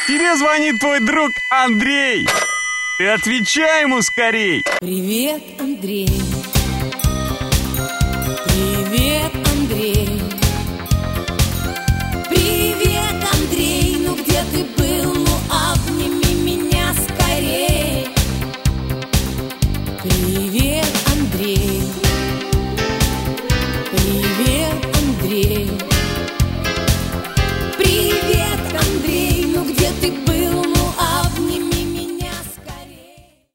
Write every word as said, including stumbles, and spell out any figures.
Тебе звонит твой друг Андрей. Ты отвечай ему скорей. Привет, Андрей.